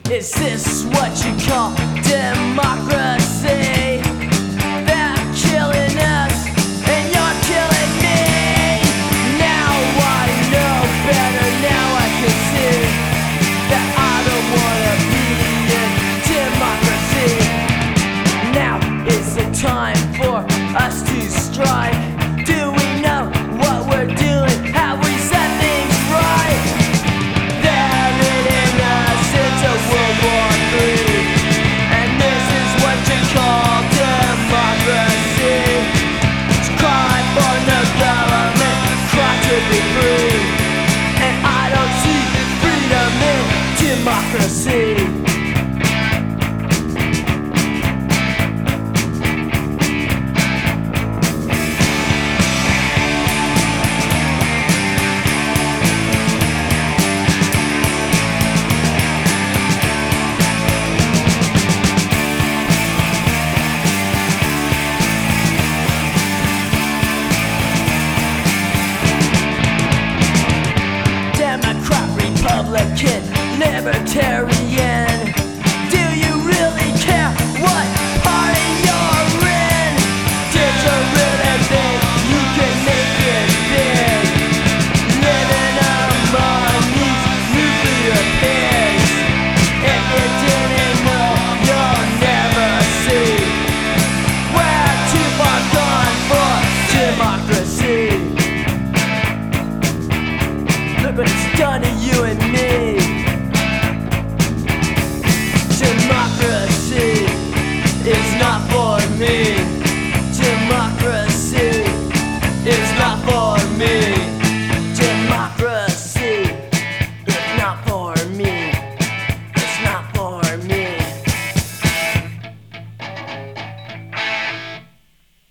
Is this what you call democracy? They're killing us and you're killing me. Now I know better, now I can see that I don't wanna be in democracy. Now is the time for us to strike. Do we know what we're doing? Have we set things right? They're leading us into World War III, and this is what you call democracy. It's cry for no government, cry to be free. And I don't see freedom in democracy. Democrat, Republican, Libertarian.